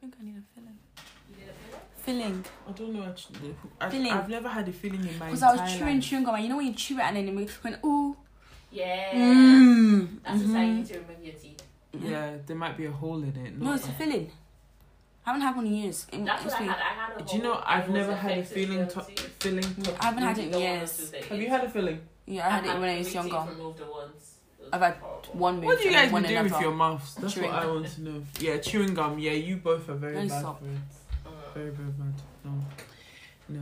think I need a filling. You did a Filling. I don't know actually. Filling. I've never had a feeling in my Because entire I was chewing gum, and you know when you chew it and then it went, ooh. Yeah. That's just how you need to remove your teeth. Yeah, there might be a hole in it. No, it's a filling. I haven't had one in years. That's what I had. I had a Do you know, whole- I've it was never had a effective filling. tooth. Filling. I haven't had it in years. Have you had a filling? Yeah, I had it when I was three teeth younger. removed at once. It was I've had horrible. one moved What do you and guys one be doing with another. your mouths? That's Chewing what I gum. want to know. Yeah, chewing gum. Yeah, you both are very Don't bad stop. for it. Very, very bad. No.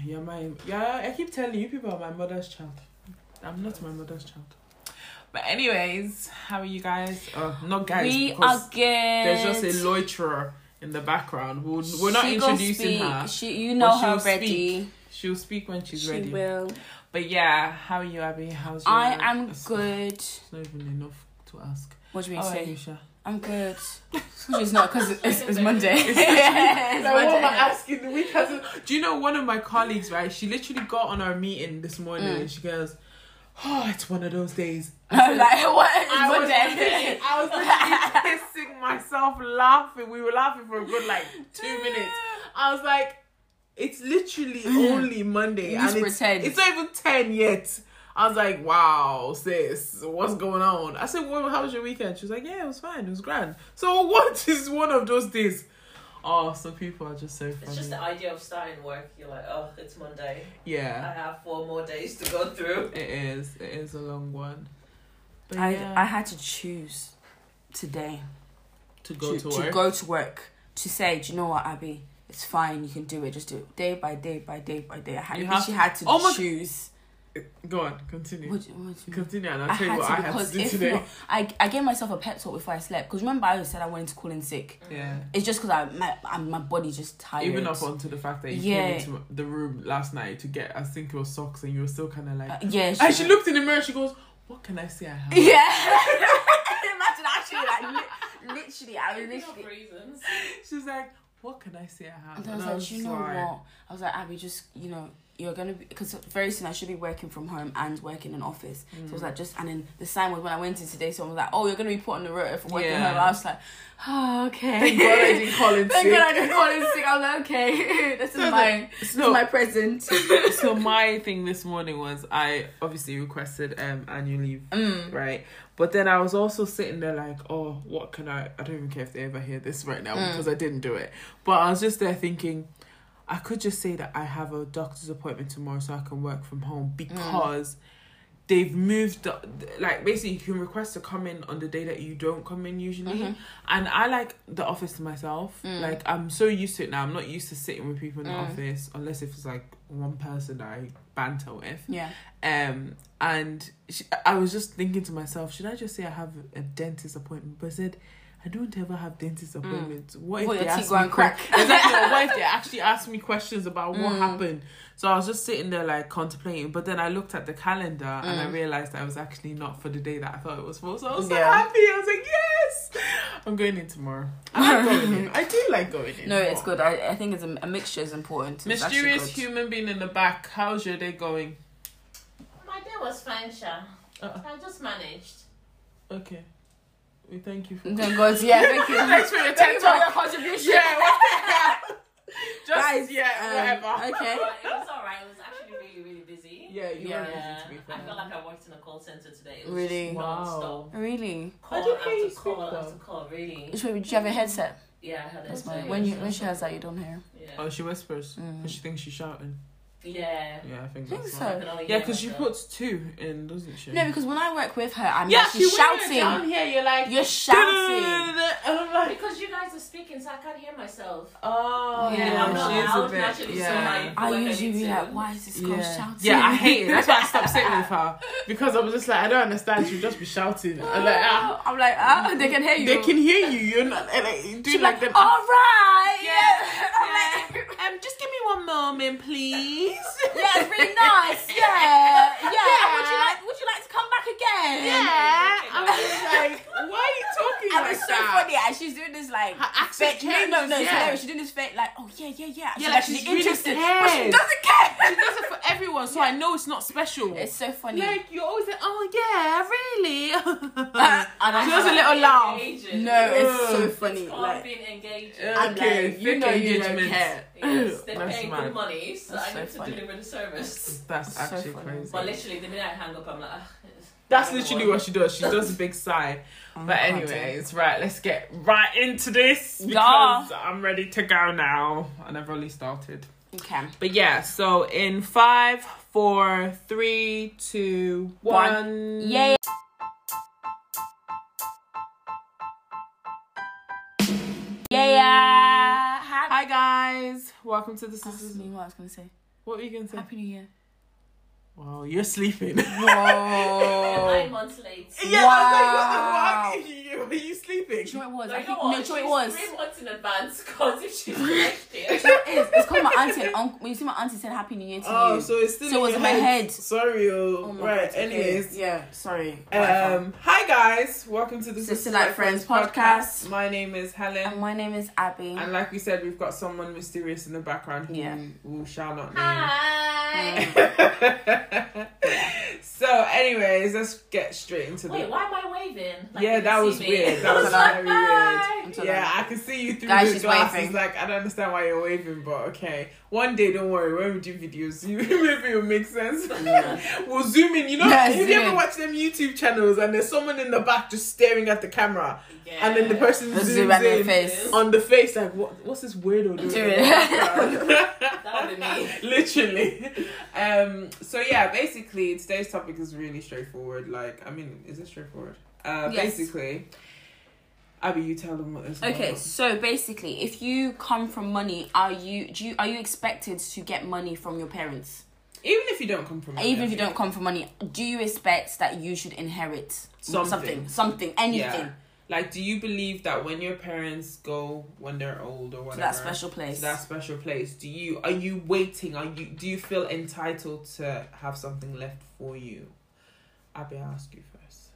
Yeah, I keep telling you, people are my mother's child. I'm not my mother's child. But anyways, how are you guys? Not guys. We because are good. There's just a loiterer in the background. We're not She go introducing speak. her. You know but her she'll already. speak. She'll speak when she's She ready. will. But yeah, how are you, Abby? How's your... I am good. It's not even enough to ask. What do you mean How are say? you, Sha? I'm good. Which is not because it's Monday. It's Like, what am I Monday. asking? The week hasn't... Do you know one of my colleagues, right? She literally got on our meeting this morning and she goes, oh, it's one of those days. I'm like, what? It's I was Monday. literally pissing myself laughing. We were laughing for a good 2 minutes. I was like, it's literally only Monday. You just and pretend. It's not even 10 yet. I was like, wow, sis, what's going on? I said, well, how was your weekend? She was like, yeah, it was fine. It was grand. So what is one of those days? Oh, some people are just so funny. It's just the idea of starting work. You're like, oh, it's Monday. I Yeah, have 4 more days to go through. it is. It is a long one. But I yeah, had to choose today to go to work. to go to work to say, do you know what, Abby? It's fine. You can do it. Just do it day by day by day by day. I literally had to choose. Go on, continue. What do you mean? Continue, and I'll tell you what I had to because do if today. not, I gave myself a pep talk before I slept. Because remember, I said I wanted to call in sick. Yeah. It's just because my body's just tired. Even up onto the fact that you came into the room last night to get, I think it was socks, and you were still kind of like... yeah. And she looked in the mirror, she goes, what can I say I have? Yeah. Imagine actually, literally, I was literally... reasons. She's like, what can I say I have? And I was like, you know what? I was like, Abby, just, you're going to be... Because very soon I should be working from home and working in office. So I was like, and then the sign was when I went in today, someone was like, oh, you're going to be put on the rotor for working home. I was like, oh, okay. Thank God I didn't call in sick. Thank God I didn't call in sick. I was like, okay, this is my present. So my thing this morning was I obviously requested annual leave, right? But then I was also sitting there like, oh, what can I don't even care if they ever hear this right now because I didn't do it. But I was just there thinking, I could just say that I have a doctor's appointment tomorrow so I can work from home because they've moved, basically you can request to come in on the day that you don't come in usually. And I like the office to myself. Like, I'm so used to it now. I'm not used to sitting with people in the office unless if it's like one person that I banter with. Yeah. And I was just thinking to myself, should I just say I have a dentist appointment? But I said, I don't ever have dentist appointments. What if they ask me crack? Exactly. Or what if they actually ask me questions about what happened? So I was just sitting there like contemplating. But then I looked at the calendar and I realized that I was actually not for the day that I thought it was for. So I was so happy. I was like, yes, I'm going in tomorrow. I like going in. I do like going in. No, it's good. I think it's a mixture is important. It's Mysterious human being in the back. How's your day going? My day was fine, Sha. I just managed. Okay. We thank you for Thank God, yeah, thank you. Thanks for your Thank you for your TED Talk. contribution. Yeah, just Guys, whatever. Okay. It was alright. It was actually really, really busy. Yeah, you were busy to be I fair. felt like I worked in a call center today. It was Really? just non-stop. Really? Call didn't hear you after call speak, after call, really. Did you have a headset? Yeah, I had That's it. fine. When she has that, you don't hear. Yeah. Oh, she whispers because she thinks she's shouting. Yeah. Yeah, I think I think that's so. why. I can only Yeah, hear because she myself. puts 2 in, doesn't she? No, because when I work with her, I'm yeah, actually she shouting. down here. You're like, You're shouting. and I'm like, Because you guys are speaking, so I can't hear myself. oh, Yeah, I'm not she is a loud bit. naturally, so Yeah. I Like, usually be I like, need why is this girl shouting? Yeah, I hate it. That's why I stopped sitting with her because I was just like, I don't understand. She'll just be shouting. I'm like, they can hear you. they can hear you. You're not like do She's like the. all right. Yeah. Just give me one moment, please. Yeah, it's really nice. Yeah. Would you like to come back again? Yeah. I'm just like, why are you talking And it's so funny, and she's doing this like her accent fake. No, it's yeah. hilarious. She's doing this fake like, oh yeah. Yeah, like she's really interested, cares. but she doesn't care. She does it for everyone, so I know it's not special. It's so funny. Like you're always like, oh yeah, really. And She does a little laugh. No, it's so funny. It's Like, being engaged. Okay, like, you know you don't engagement. care. Yes, they're That's paying mad. good money, so That's I need so to funny. deliver the service. That's So actually funny. crazy. But literally, the minute I hang up, I'm like, That's literally what she does. She does a big sigh. But anyways, right, let's get right into this because I'm ready to go now. And I've already started. Okay. But yeah, so in 5, 4, 3, 2, 1. Yeah. Yeah. Hi guys, welcome to the This is Sisters. me. What I was gonna say. What were you gonna say? Happy New Year. Wow, you're sleeping. Whoa. 9 months late. Yeah, Wow. I was like, what the fuck? Are you sleeping? Do you know what it was? Like, I think, no, no, do you know what it was? 3 months in advance, because if she's next year. It's called my auntie and uncle. When you see my auntie said Happy New Year to Oh, you. so it's still So it was in my head. Sorry, Oh my right. God, okay. Anyways, Yeah, sorry. hi guys, welcome to the Sister Like Friends podcast. My name is Helen, And my name is Abby. and like we said, we've got someone mysterious in the background who we shall not name. Hi. So, anyways, let's get straight into Wait, the. why am I waving? Like, Yeah, you that can was see me. weird. That was Hi. very weird. I'm so Yeah, sorry. I can see you through Guys, the she's glasses. waving. Like, I don't understand why you're waving, but okay. One day, don't worry. When we do videos, maybe it'll make sense. Yeah. We'll zoom in. You know, Yeah, have you zoom ever in. watched them YouTube channels and there's someone in the back just staring at the camera, Yeah. and then the person Just zooms zoom at their in face. on the face, like, what's this weirdo doing? Do in it. the background? That would be me. Literally. So yeah, basically today's topic is really straightforward. Like, I mean, is it straightforward? Yes. Basically, Abby, you tell them what this is Okay, about. so basically, if you come from money, are you expected to get money from your parents? Even if you don't come from money, Even I if you think. don't come from money, do you expect that you should inherit Something. something, anything Yeah. Like, do you believe that when your parents go when they're old or to whatever, that special place? to that special place, are you waiting? Do you feel entitled to have something left for you? Abby, I'll ask you first,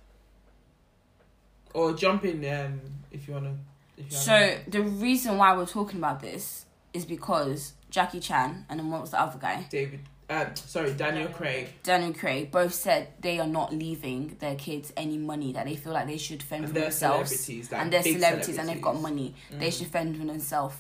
or jump in if you wanna. So the reason why we're talking about this is because Jackie Chan and then what was the other guy? Daniel Craig. Daniel Craig both said they are not leaving their kids any money, that they feel like they should fend And for they're themselves. celebrities, like And they're big celebrities and they've got celebrities. money. They should fend for themselves.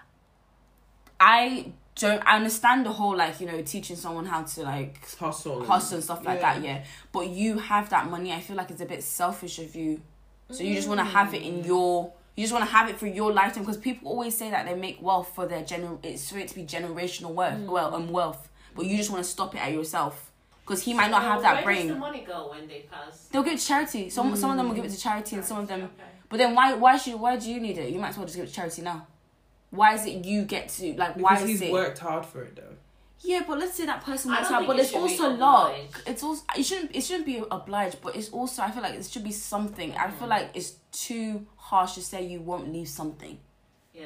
I understand the whole, like, you know, teaching someone how to, like, hustle and stuff like that, yeah. But you have that money. I feel like it's a bit selfish of you. So you just want to have it in your... You just want to have it for your lifetime, because people always say that they make wealth for their it's for it to be generational wealth. But you just want to stop it at yourself, because he might not have that Where brain. does the money go when they pass? They'll give it to charity. Some of them will give it to charity, and some of them. Okay. But then why do you need it? You might as well just give it to charity now. Why is it you get to, like? Why Because is he's it? worked hard for it though. Yeah, but let's say that person I works don't hard, think but it it's should be also luck. obliged. It's also it shouldn't be obliged, but it's also, I feel like it should be something. I feel like it's too harsh to say you won't leave something. Yeah.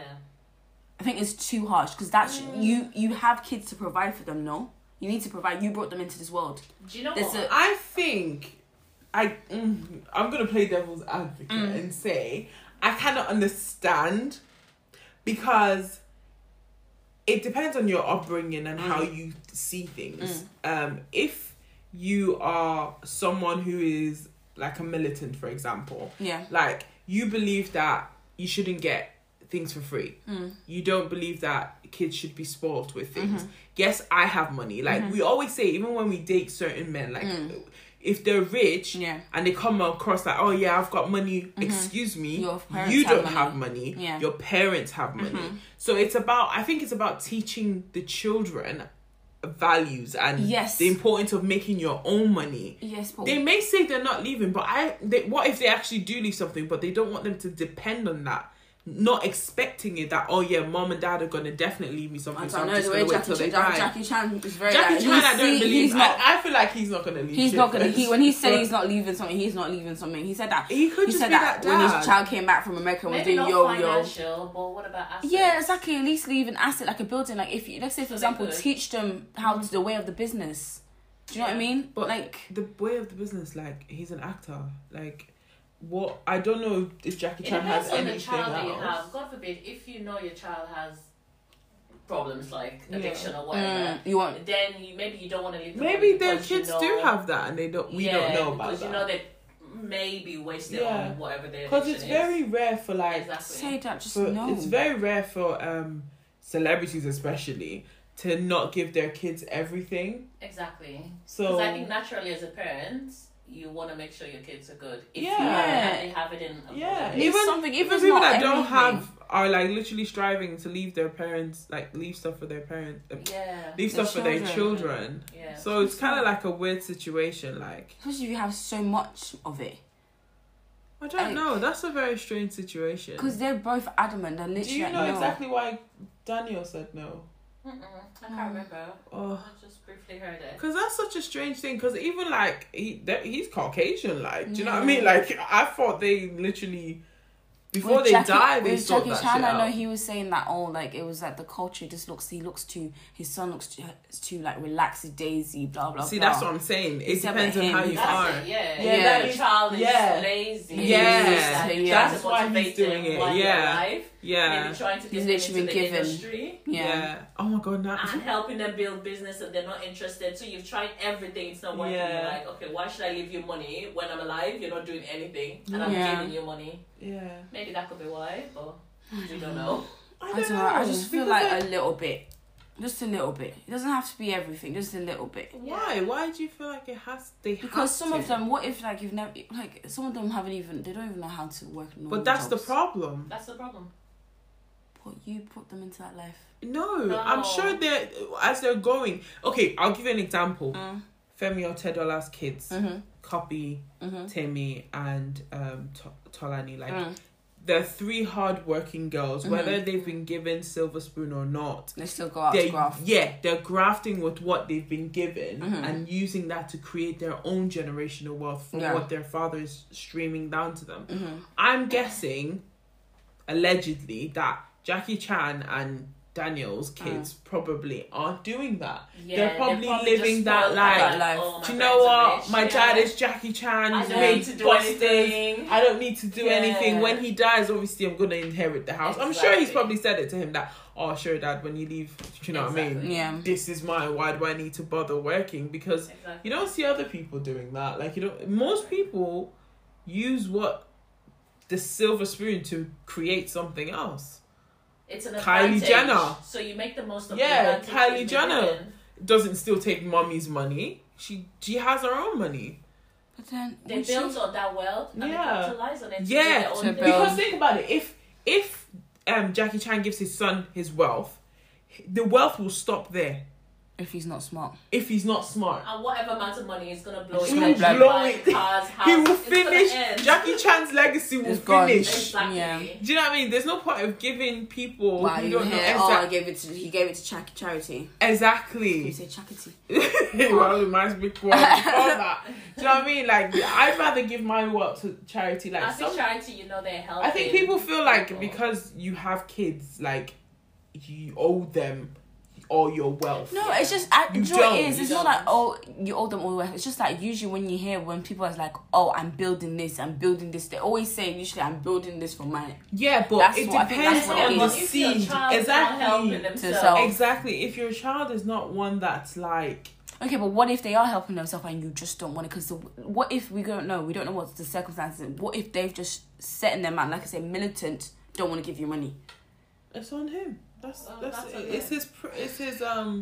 I think it's too harsh, because that's you have kids to provide for them. No, you need to provide. You brought them into this world. Do you know There's what? I think I'm gonna play devil's advocate and say I cannot understand, because it depends on your upbringing and how you see things. If you are someone who is like a militant, for example, Yeah. like you believe that you shouldn't get things for free. You don't believe that kids should be spoiled with things. Yes, I have money. Like we always say, even when we date certain men, like if they're rich and they come across like, oh yeah, I've got money, excuse me, Your parents you don't have have money. Yeah. Your parents have money. So I think it's about teaching the children values and Yes. the importance of making your own money. Yes, but They may say they're not leaving, but what if they actually do leave something, but they don't want them to depend on that? Not expecting it that, oh yeah, mom and dad are gonna definitely leave me something, so I'm just gonna wait till they die. Jackie Chan is very Jackie like, Chan, I don't believe. he's not. I feel like he's not gonna leave. He's shit not gonna. first. When he said he's not leaving something, he's not leaving something. He said that. He could just said be that when dad. his child came back from America and was Maybe doing not yo. financial, but what about assets? Yeah, exactly. At least leave an asset, like a building. Like if you, let's say for So example, they could. teach them how to the way of the business. Do you know what I mean? But like the way of the business, like he's an actor, like what I don't know if Jackie It Chan has depends on the anything child that you else. have. God forbid, if you know your child has problems like addiction or whatever, You want then maybe you don't want to leave them. Maybe their because you kids know- do have that, and we don't know about because that. you know they maybe wasted on whatever their Because addiction it's very rare for like Exactly. say that. Just for, no. it's very rare for celebrities especially to not give their kids everything. Exactly. So Because I think naturally as a parent, you want to make sure your kids are good. If Yeah. you know that they have it in a yeah, It's something, if even it's people not that don't everything. have are like literally striving to leave their parents, like leave stuff for their parents, leave Their stuff for their children. children. Yeah. So it's kind of like a weird situation. Like Especially if you have so much of it. I don't know. That's a very strange situation. Because they're both adamant. They're literally Do you like, know no. exactly why Daniel said no? I can't remember. Oh. I just briefly heard it. Because that's such a strange thing. Because even like he's Caucasian, like do you know what I mean? Like I thought they literally before With they Jackie, die they with sort Jackie that Chan, shit I know out. he was saying that like it was like the culture just his son looks too like relaxed, daisy, blah blah. See, blah. that's what I'm saying. It Except depends on him, how you he's are. That's it, yeah. Yeah, That that child is yeah. lazy. Yeah. And Yeah. that's why why he's motivate doing him it. while Yeah. they're alive. Yeah. Maybe trying to He's get them literally into the been given. industry. Yeah. Oh my god, now And helping them build business and they're not interested. So you've tried everything, it's not working. Yeah. You're like, okay, why should I leave you money when I'm alive? You're not doing anything. And I'm Yeah. giving you money. yeah. Maybe that could be why, but we don't know. I don't know. I just feel like a little bit. Just a little bit. It doesn't have to be everything. Just a little bit. Why? Why do you feel like they Because have some to? of them, what if like you've never like some of them they don't even know how to work normal But that's the jobs. problem. That's the problem. But you put them into that life. No, I'm sure as they're going. Okay, I'll give you an example. Femi Otedola's kids, Copy, Timmy, and Tolani. Like they're three hardworking girls. Whether they've been given silver spoon or not, They still go out to graft. Yeah, they're grafting with what they've been given and using that to create their own generational wealth from what their father is streaming down to them. I'm guessing, allegedly, that Jackie Chan and Daniel's kids probably aren't doing that. Yeah, they're probably just living that spoiled life. by, life. oh, my Do you know friends what? are rich. My dad is Jackie Chan. I He's don't made need to do Busters. anything. I don't need to do anything. Yeah. When he dies, obviously, I'm going to inherit the house. I'm sure he's Exactly. probably said it to him that, oh, sure, Dad, when you leave, do you know what I mean? Exactly. Yeah. This is mine. Why do I need to bother working? Because Exactly. you don't see other people doing that. Like, you don't. Most people use the silver spoon to create something else. It's an Kylie advantage. Jenner. So you make the most of Yeah, the advantage Kylie you've been Jenner. given. Doesn't still take mommy's money. She has her own money. But then They would built you- on that wealth and they Yeah. capitalize on it. to do Yeah, their own to thing. build. because think about it. If Jackie Chan gives his son his wealth, the wealth will stop there if he's not smart. if he's not smart. And whatever amount of money is gonna blow He it. will like blow buying it. Cars, He will houses, it's gonna finish. end. Jackie Chan's legacy will It's gone. finish. Exactly. Yeah. Do you know what I mean? There's no point of giving people Wow, who you don't know hear? Oh, he gave it to charity. You exactly. say charity. Well, it might be before that. Do you know what I mean? Like, I'd rather give my wealth to charity. Like, I think charity, you know, they help. I think people feel like because you have kids, like you owe them all your wealth. No, it's just You you know what it don't. is. You It's not don't. like oh you owe them all the way. It's just like usually when people are like oh I'm building this, they always say usually I'm building this for my Yeah, but That's it what I think depends that's what it on the is. If your seed. child is not helping Exactly. themselves, self. Exactly. If your child is not one that's like, okay, but what if they are helping themselves and you just don't want it? Because what if we don't know what the circumstances? What if they've just set in their mind, like I said, militant, don't want to give you money? it's on him. That's that's on it's his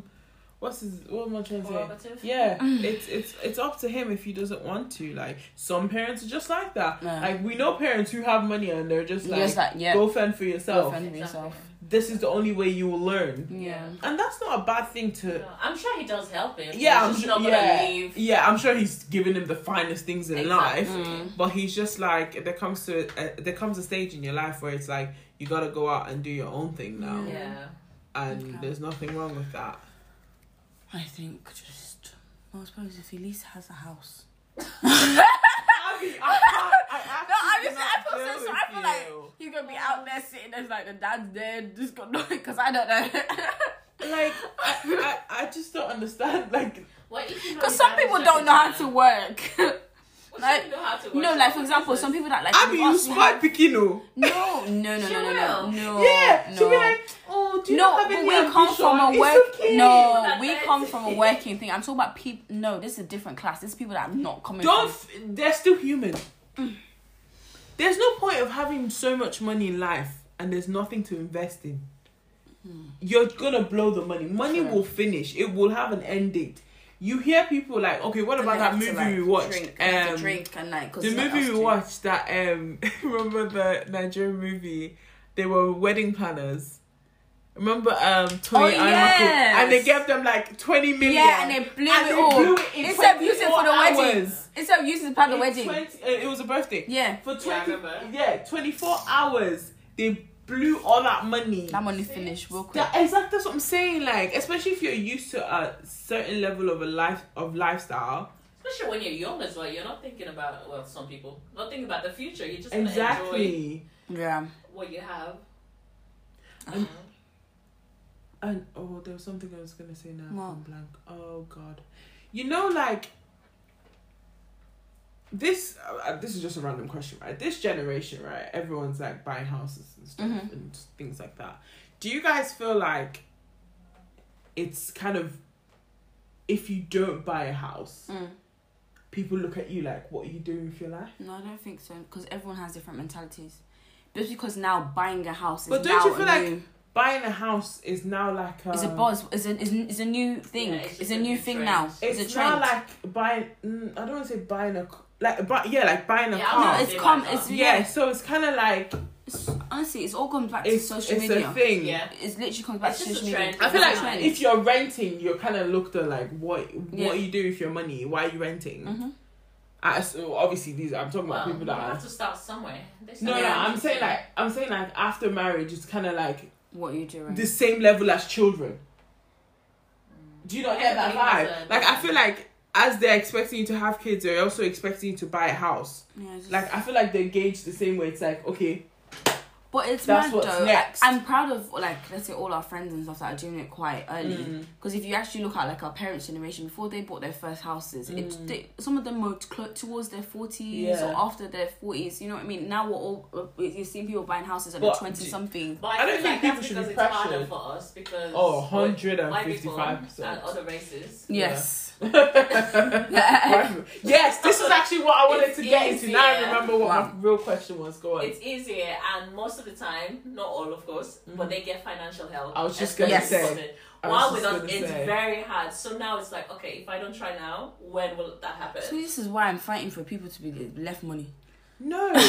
what am I trying to say? Prerogative? Yeah, it's up to him if he doesn't want to. Like some parents are just like that. Yeah. Like we know parents who have money and they're just like, yeah, go fend for yourself. go fend for Exactly. yourself. This is the only way you will learn. Yeah. And that's not a bad thing to. No, I'm sure he does help him. Yeah, He's I'm just sure. not gonna Yeah, leave. yeah, I'm sure he's giving him the finest things in life. Exactly. But he's just like there comes a stage in your life where it's like you gotta go out and do your own thing now, Yeah. and Okay. there's nothing wrong with that. I think just I suppose if he at least has a house. I feel like he's gonna be out there sitting there like the dad's dead, just got no because I don't know. Like I just don't understand. Like Well, if you know Because his some dad is people Jackie don't know how Chan, to work. Like, know how to work. no, like for example, some people that like. Abby, you smart Pikino. No. Yeah, she'll be like, oh, do you not have any we come from a ambition? work. It's okay. No, we come from a working thing. I'm talking about people. No, this is a different class. This is people that are not coming. They're still human. There's no point of having so much money in life and there's nothing to invest in. You're gonna blow the money. Money will finish. It will have an end date. You hear people like, okay, what about that movie we watched? Drink and like, the movie we watched that remember the Nigerian movie? They were wedding planners. Remember Tony and they gave them like 20 million. Yeah, and they blew it all. Instead of using it for the wedding. Instead of using it to plan the wedding. It was a birthday. Yeah. For 24 hours they blew all that money. That money finished real quick. Exactly, that's what I'm saying. Like, especially if you're used to a certain level of lifestyle. Especially when you're young as well. You're not thinking about, well, some people not thinking about the future. You're just exactly enjoy what you have. And there was something I was gonna say now. What? I'm blank. Oh God, you know, like this. This is just a random question, right? This generation, right? Everyone's like buying houses and stuff and things like that. Do you guys feel like it's kind of, if you don't buy a house, people look at you like, what are you doing with your life? No, I don't think so, because everyone has different mentalities. Just because now buying a house is but don't you feel like buying a house is now like it's a buzz. It's a new thing. Yeah, it's a new thing now. It's a trend. Not like buying. I don't want to say buying a like buying a car. No, so it's kind of like. Honestly, it's all comes back to social media. It's a thing. Yeah, it literally comes back to social media. I feel like if you're renting, you're kind of looked at like what are you doing with your money? Why are you renting? So obviously I'm talking about people that have to start somewhere. I'm saying like after marriage, it's kind of like what are you doing? The same level as children. Do you not get that vibe? Like I feel like as they're expecting you to have kids, they're also expecting you to buy a house. Yeah, like I feel like they gauge the same way. It's like, okay. But it's that's mad though. Next. I'm proud of, like, let's say all our friends and stuff that are doing it quite early. Because if you actually look at like our parents' generation, before they bought their first houses, some of them were towards their 40s or after their 40s. You know what I mean? Now you're seeing people buying houses at 20 something. But I don't think people should be pressured for us because 155% and other races. Yes. Yes, this is actually what I wanted to get into. Now I remember what my real question was. Go on. It's easier, and most of the time, not all of course, but they get financial help. I was just gonna say. While with us, it's very hard. So now it's like, okay, if I don't try now, when will that happen? So this is why I'm fighting for people to be left money. No. Look,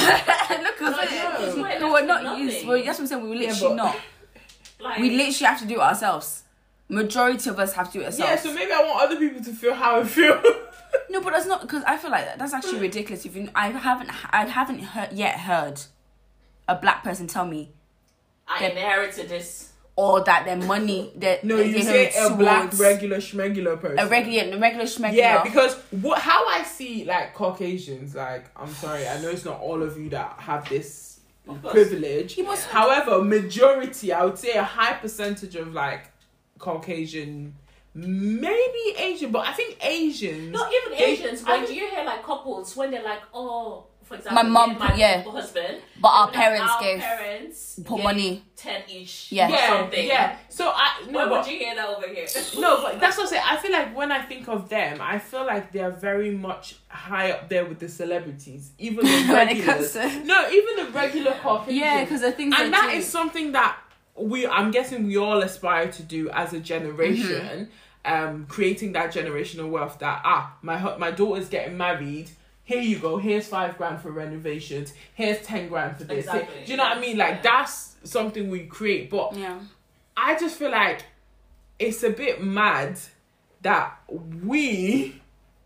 we're not used. Well, that's what I'm saying. We literally not. Like, we literally have to do it ourselves. Majority of us have to do it ourselves. Yeah, so maybe I want other people to feel how I feel. No, but that's not, because I feel like that's actually ridiculous. I haven't yet heard a black person tell me I inherited this, or that their money you say a black regular schmegular person. A regular schmegular. Yeah, because how I see like Caucasians, like, I'm sorry, I know it's not all of you that have this privilege. However, majority, I would say a high percentage of like Caucasian, maybe Asian, but I think Asians. Not even Asians. When do you hear like couples when they're like, oh, for example, my mum, my husband, but our parents put money 10 each, something. Yeah. So would you hear that over here? No, but that's what I'm saying. I feel like when I think of them, I feel like they're very much high up there with the celebrities, even the regulars. Even the regular Caucasians. Yeah, because the things, and that is something that I'm guessing we all aspire to do as a generation, creating that generational wealth that, my daughter's getting married, here you go, here's $5,000 for renovations, here's $10,000 for this. Exactly. Do you know what I mean? Like, that's something we create. But I just feel like it's a bit mad that do you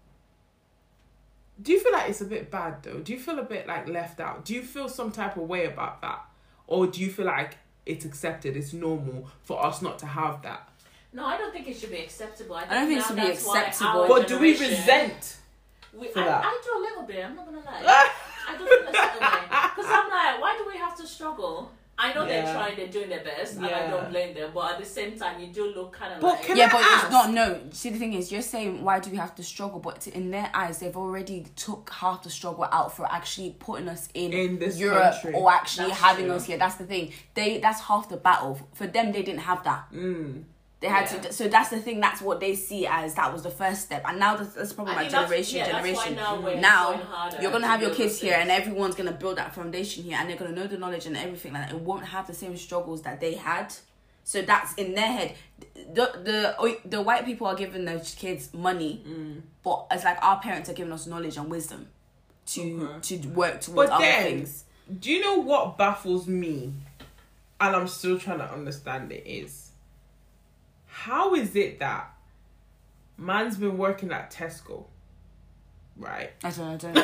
feel like it's a bit bad though? Do you feel a bit like left out? Do you feel some type of way about that? Or do you feel like it's accepted, it's normal for us not to have that? No, I don't think it should be acceptable. I don't think it should be acceptable. But do we resent that? I do a little bit, I'm not gonna lie. I do feel a certain way. Because I'm like, why do we have to struggle I know they're trying, they're doing their best, and I don't blame them. But at the same time, you do look kind of like... But it's not, no. See, the thing is, you're saying, why do we have to struggle? But in their eyes, they've already took half the struggle out for actually putting us in this Europe country. Or actually having us here. That's the thing. That's half the battle. For them, they didn't have that. They had to, so that's the thing. That's what they see as that was the first step, and now that's probably my generation. Now you're gonna have your kids here, and everyone's gonna build that foundation here, and they're gonna know the knowledge and everything. Like it won't have the same struggles that they had. So that's in their head. The white people are giving their kids money, but it's like our parents are giving us knowledge and wisdom to work towards other things. Do you know what baffles me, and I'm still trying to understand it is? How is it that man's been working at Tesco, right? I don't know.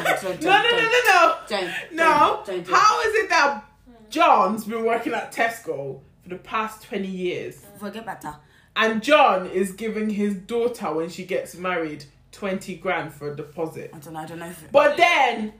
No. How is it that John's been working at Tesco for the past 20 years? Forget about that. And John is giving his daughter, when she gets married, 20 grand for a deposit. I don't know. But then,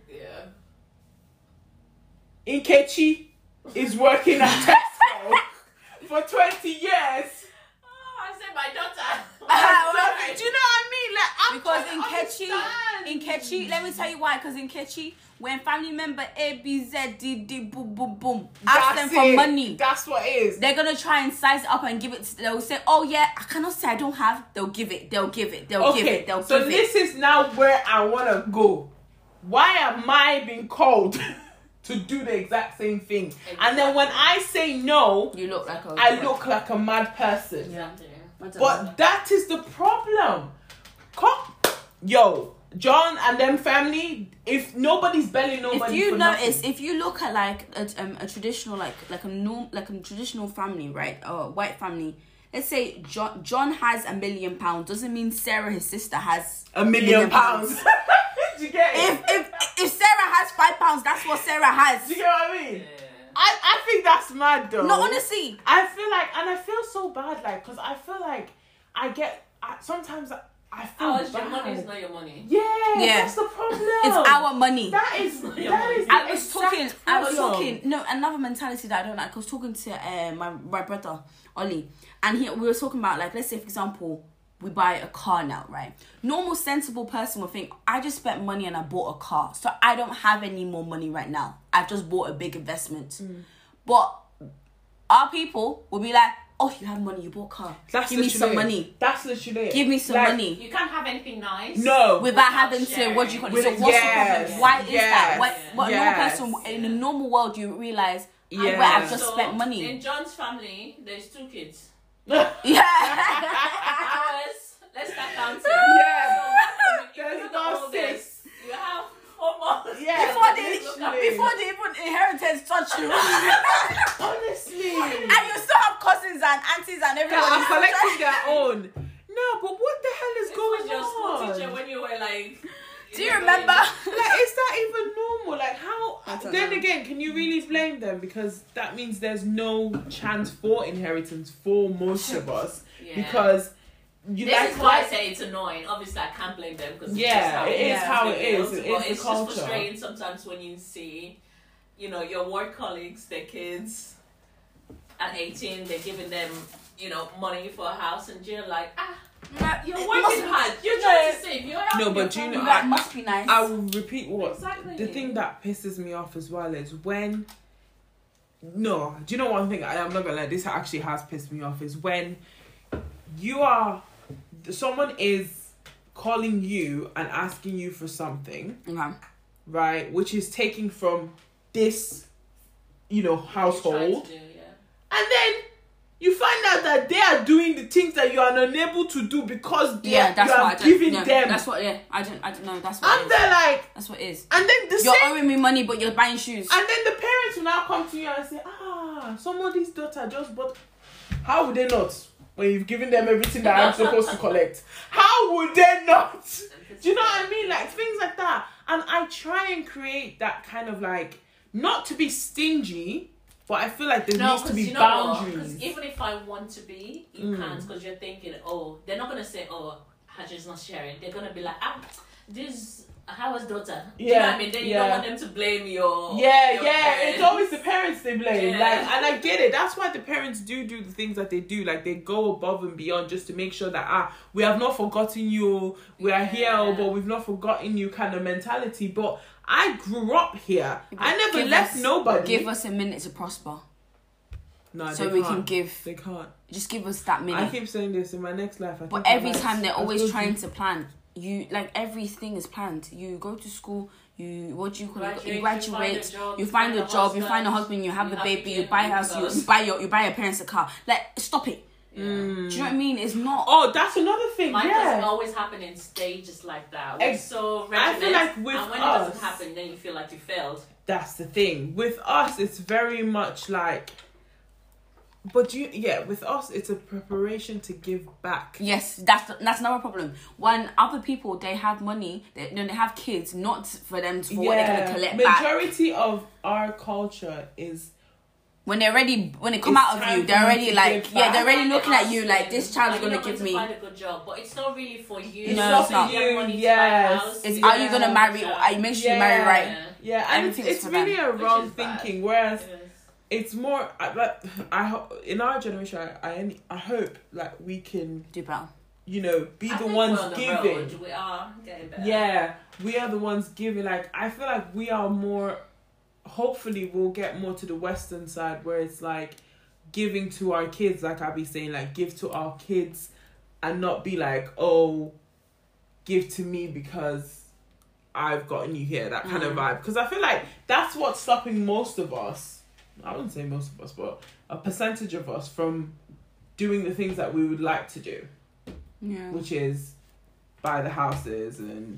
Nkechi is working at Tesco for 20 years. My daughter. Do you know what I mean? Like, because in Kechi, let me tell you why. Because in Kechi, when family member A, B, Z, D, D, boom, boom, boom, ask them for money. That's what it is. They're gonna try and size it up and give it. They'll say, "Oh yeah, I cannot say I don't have." They'll give it. They'll give it. So this is now where I wanna go. Why am I being called to do the exact same thing? Exactly. And then when I say no, you look like I look like a mad person. Exactly. But that is the problem. John and them family, if nobody's belly nobody. If you notice, if you look at like a traditional like a traditional family, right, or white family, let's say John has £1 million, doesn't mean Sarah, his sister, has £1 million. Do you get it? If Sarah has £5, that's what Sarah has. Do you get what I mean? Yeah. I think that's mad though. No, honestly. I feel so bad, like, because I feel like sometimes I feel bad. Your money is not your money. Yeah, that's the problem. It's our money. That is I was talking. No, another mentality that I don't like. I was talking to my brother Ollie, and we were talking about, like, let's say for example, we buy a car now, right? Normal sensible person would think, I just spent money and I bought a car, so I don't have any more money right now. I've just bought a big investment. But our people will be like, oh, you have money, you bought a car. Give me some money. That's literally it. Give me some money. You can't have anything nice. No. Without having to, what do you call it? So what's the problem? Why is that? What a normal person, in a normal world, you realise, I've just spent money. In John's family, there's 2 kids. Yeah. Let's start counting. Yeah. There's no 6. You have 4 more. Yeah. Before they even inheritance touch you. Honestly. And you still have cousins and aunties and everyone. That are collecting their own. No, but what the hell is going on? Your school teacher when you were like... Do you remember? Like, is that even normal? Like, how... Then again, can you really blame them? Because that means there's no chance for inheritance for most of us. Because... This is why I say it's annoying. Obviously, I can't blame them because it is how it is. It's just frustrating sometimes when you see, your work colleagues, their kids at 18, they're giving them, money for a house, and you're like, you're working hard. You're trying to save. But you know, that must be nice. I will repeat the thing that pisses me off as well is when. No, do you know one thing? I'm not gonna lie. This actually has pissed me off is when someone is calling you and asking you for something, right? Which is taking from this, household, and then you find out that they are doing the things that you are unable to do because you are giving them. That's what. Yeah, I don't know. That's what. And they're like, that's what it is. And then you're owing me money, but you're buying shoes. And then the parents will now come to you and say, somebody's daughter just bought. How would they not? When you've given them everything that I'm supposed to collect. How would they not? Do you know what I mean? Like, things like that. And I try and create that kind of, like, not to be stingy, but I feel like there needs to be boundaries. Because even if I want to be, you can't, because you're thinking, they're not going to say, Hajja's not sharing. They're going to be like, this How was daughter? Do you know what I mean? Then you don't want them to blame your It's always the parents they blame. Yeah. Like, and I get it. That's why the parents do the things that they do. Like, they go above and beyond just to make sure that we have not forgotten you. We are here, but we've not forgotten you kind of mentality. But I grew up here. I never left nobody. Give us a minute to prosper. No, so we can give. They can't. Just give us that minute. I keep saying this in my next life. But every time they're always trying to plan. You like everything is planned. You go to school. You graduate. You find a job. You find a husband. You have a baby. You buy a house. You buy your parents a car. Like, stop it. Yeah. Do you know what I mean? It's not. Oh, that's another thing. Mine doesn't always happen in stages like that. So I feel like with and when us, it doesn't happen, then you feel like you failed. That's the thing. With us, it's very much like. But with us, it's a preparation to give back. Yes, that's another problem. When other people, they have money, they have kids, not for them for what they're gonna collect back. Majority of our culture is when they come out of you, they're already like, they're already looking at you like, this child's gonna give me. Find a good job, but it's not really for you. No, it's not. It's are you gonna marry? Or you make sure you marry right? Yeah, and it's really a wrong thinking. Whereas. It's more in our generation. I hope like we can do better. Be the ones giving. We are getting better. Yeah, we are the ones giving. Like, I feel like we are more. Hopefully, we'll get more to the Western side where it's like giving to our kids. Like I be saying, like give to our kids, and not be like, oh, give to me because I've gotten you here. That kind of vibe. Because I feel like that's what's stopping most of us. I wouldn't say most of us, but a percentage of us from doing the things that we would like to do. Yeah. Which is buy the houses and,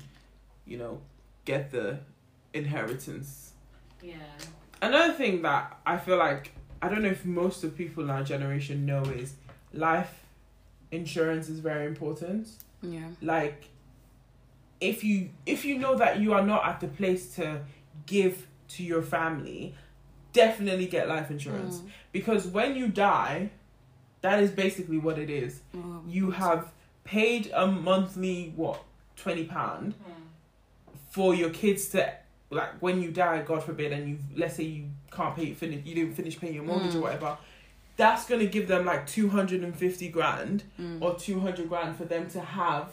get the inheritance. Yeah. Another thing that I feel like, I don't know if most of people in our generation know, is life insurance is very important. Yeah. Like, if you know that you are not at the place to give to your family, definitely get life insurance, because when you die, that is basically what it is. You have paid a monthly £20 for your kids to, like, when you die, God forbid, and let's say you can't pay you didn't finish paying your mortgage or whatever, that's gonna give them like 250 grand or 200 grand for them to have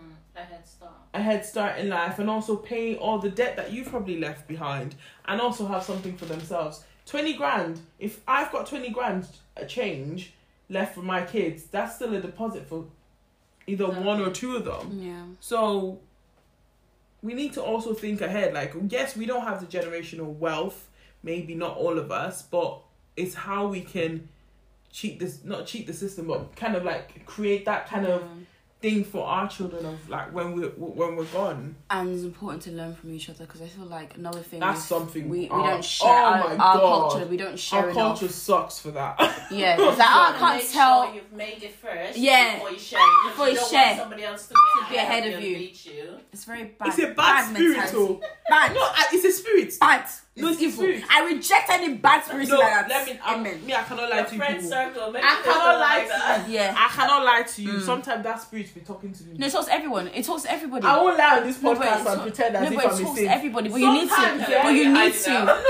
a head start in life, and also pay all the debt that you've probably left behind, and also have something for themselves. 20 grand, if I've got 20 grand a change left for my kids, that's still a deposit for either one or two of them. Yeah. So we need to also think ahead. Like, yes, we don't have the generational wealth, maybe not all of us, but it's how we can not cheat the system, but kind of like create that kind of thing for our children of like when we're gone. And it's important to learn from each other, because I feel like another thing that's is something we don't share our culture. We don't share enough. Our culture sucks for that. Yeah, it's like, I can't tell. Sure you've made it first. Yeah, before you share. Before you share, somebody else to be ahead of you. It's very bad. It's a bad spirit. Bad. No, it's a spirit. Bad. No, it's evil. I reject any bad spirits like that. I cannot lie to you people. Circle, I cannot lie to you. Yeah. I cannot lie to you. Sometimes that spirit be talking to me. No, it talks to everyone. It talks to everybody. I won't lie on this podcast and pretend as if I'm a saint. It talks to everybody, but you need to. But you need to.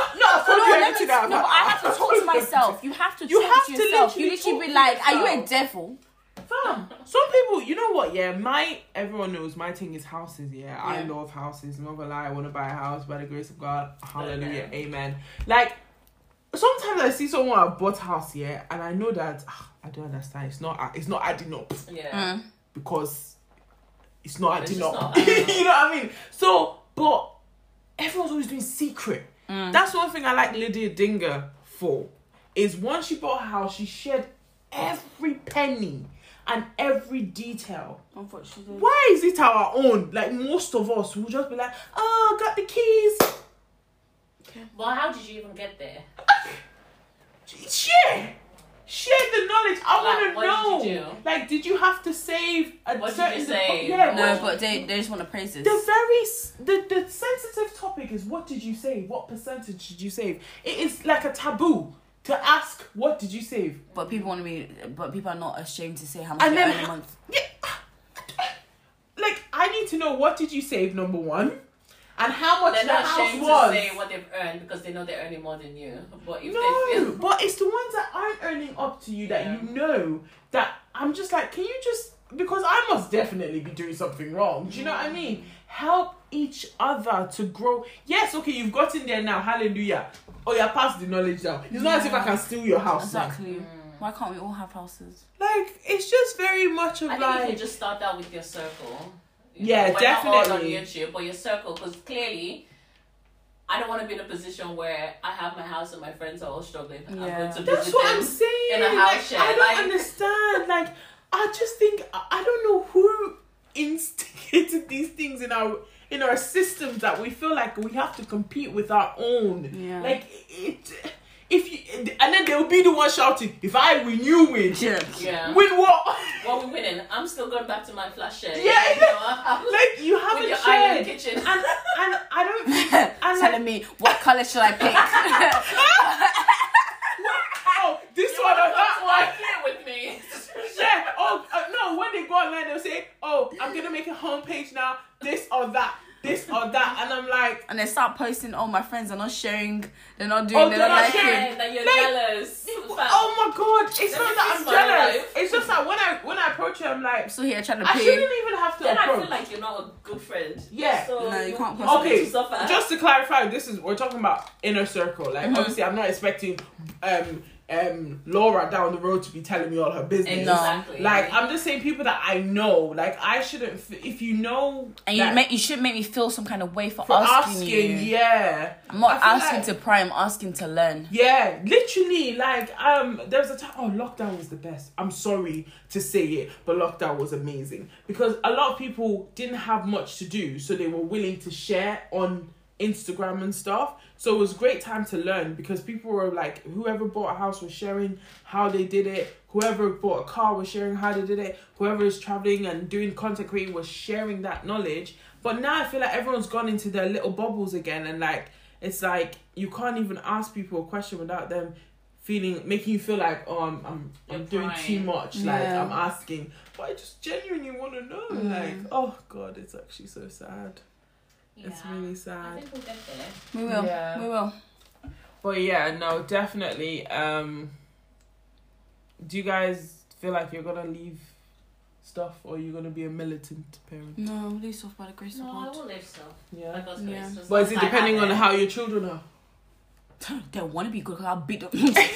No, but I have to talk to myself. You have to talk to yourself. You literally be like, are you a devil? Fam, some people, you know what, everyone knows my thing is houses, I love houses, I'm not gonna lie, I want to buy a house by the grace of God, hallelujah, amen. Like, sometimes I see someone who bought a house, and I know that, I don't understand, it's not adding up, because it's not adding up, you know what I mean? So, but everyone's always doing secret. That's one thing I like Lydia Dinger for, is once she bought a house, she shared every penny and every detail. Unfortunately. Why is it our own? Like, most of us will just be like, oh, got the keys. Okay. Well, how did you even get there? Share the knowledge. I want to know. What did you do? Like, did you have to save a what certain... Did you say? No, but they just want to praise this. The sensitive topic is, what did you save? What percentage did you save? It is like a taboo to ask, what did you save? But people are not ashamed to say how much they earn a month. Yeah. Like, I need to know, what did you save, number one? and how much they're the not house ashamed was. to say what they've earned because they know they're earning more than you. But if they feel But it's the ones that aren't earning up to you that you know that I'm just like, can you just, because I must definitely be doing something wrong. Do you know what I mean? Help each other to grow. Yes, okay, you've gotten there now. Hallelujah. Oh, you're past the knowledge now. It's not as if I can steal your house. Exactly. Why can't we all have houses? Like, it's just very much of I think you can just start out with your circle. Yeah, We're definitely. not all on YouTube, but your circle, because clearly, I don't want to be in a position where I have my house and my friends are all struggling. Yeah. I'm going to That's visit what them I'm saying. in a house share. I don't understand. Like, I just think I don't know who instigated these things in our systems that we feel like we have to compete with our own. Yeah. Like if you, and then they'll be the one shouting, "If I win, you win." Yeah. Win what? What we winning? I'm still going back to my flash share. Yeah. You know, Like you haven't with your shared. eye in the kitchen. And I don't think. And Telling me what colour should I pick? oh, this one or that one. Here with me. Yeah. Oh no. When they go online, they'll say, "Oh, I'm gonna make a homepage now. This or that. This or that," and I'm like, And they start posting, "Oh, my friends are not sharing. They're not doing. they're not liking." Yeah, that you're jealous. "Oh my god, it's Let not me that fix I'm my jealous. life." It's just that when I approach you, I'm like, So here trying to I pay. shouldn't even have to Then I approach. feel like you're not a good friend. Yeah. So No, you can't Okay, to suffer. just to clarify, we're talking about inner circle. Like obviously, I'm not expecting Laura down the road to be telling me all her business. Exactly. Like I'm just saying people that I know. Like I shouldn't. If you know, And that you shouldn't make me feel some kind of way for asking, asking you. yeah. I'm not I feel asking like- to pry. I'm asking to learn. Yeah, literally, like, there was a time, lockdown was the best. I'm sorry to say it, but lockdown was amazing. Because a lot of people didn't have much to do, so they were willing to share on Instagram and stuff. So it was a great time to learn because people were like, whoever bought a house was sharing how they did it. Whoever bought a car was sharing how they did it. Whoever is traveling and doing content creating was sharing that knowledge. But now I feel like everyone's gone into their little bubbles again, and like, it's like you can't even ask people a question without them making you feel like, oh, I'm doing too much. Like I'm asking, but I just genuinely want to know. Like, oh god, it's actually so sad. Yeah. It's really I sad. think we'll get there. We will. Yeah. We will. But yeah, no, definitely. Do you guys feel like you're gonna leave stuff, or you're gonna be a militant parent? No, leave off by the grace of No, I God. will live stuff. Yeah. Like God's Yeah. grace. As But long is it as I depending have on it. how your children are? They want to be good because I'll beat them.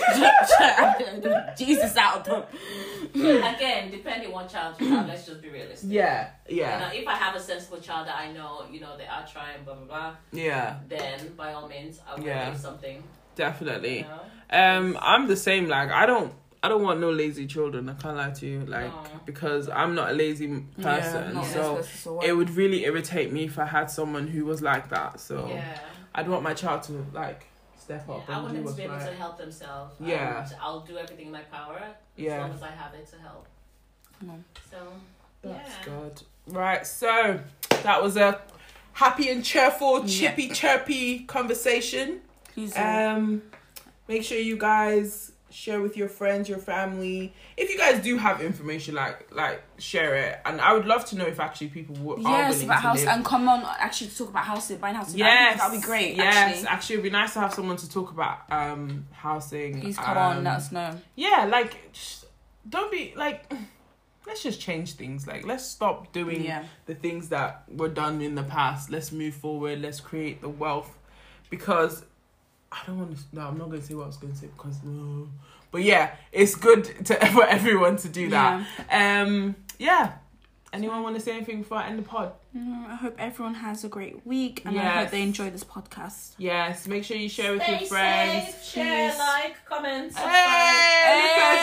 Jesus out of them. Again, depending what child you have, let's just be realistic. Yeah, You yeah, know, if I have a sensible child that I know, you know, they are trying, blah blah blah, yeah, then by all means, I will Yeah. do something. definitely. You know? I'm the same. Like, I don't want no lazy children. I can't lie to you. Like, No. because I'm not a lazy person. not So this person, it would really irritate me if I had someone who was like that. So Yeah. I'd want my child to like step up I and want do them to what's be able to right. help themselves. Yeah. And I'll do everything in my power as Yeah. long as I have it to help. No. So, That's yeah. good. Right, so that was a happy and cheerful, chippy chirpy conversation. Please. Make sure you guys share with your friends, your family. If you guys do have information, like share it. And I would love to know if actually people are yes, willing about to house live. and come on, actually to talk about housing, buying houses. Yes, that'd be great. Yes, actually, it'd be nice to have someone to talk about housing. Please come on, let us know. Yeah, like, just don't be like. Let's just change things. Like, let's stop doing the things that were done in the past. Let's move forward. Let's create the wealth, because I don't want to. No, I'm not going to say what I was going to say because no. But yeah, it's good for everyone to do that. Yeah. Anyone want to say anything before I end the pod? I hope everyone has a great week, and I Yes. hope they enjoy this podcast. Yes. Make sure you share with Stay your friends. safe, share, Peace. like, comment, subscribe. Hey,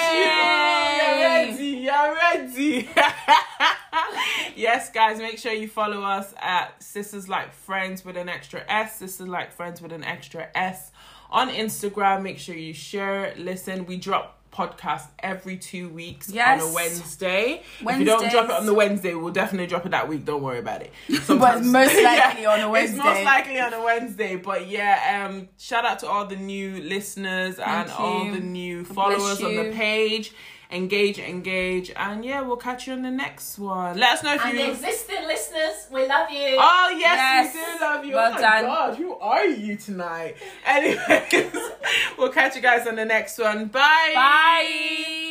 look at you. Hey. You're ready. Yes, guys, make sure you follow us at Sisters Like Friends with an extra S, Sisters Like Friends with an extra S on Instagram. Make sure you share, listen. We drop podcast every 2 weeks on a Wednesday. If you don't drop it on the Wednesday, we'll definitely drop it that week. Don't worry about it. But it's most likely on a Wednesday. It's most likely on a Wednesday. But yeah, shout out to all the new listeners and all the new followers on the page. engage, and yeah, we'll catch you on the next one. Let us know if and you... the existing listeners, we love you. Oh yes, we do love you. Well oh my done. God, who are you tonight? Anyways, we'll catch you guys on the next one. Bye. Bye.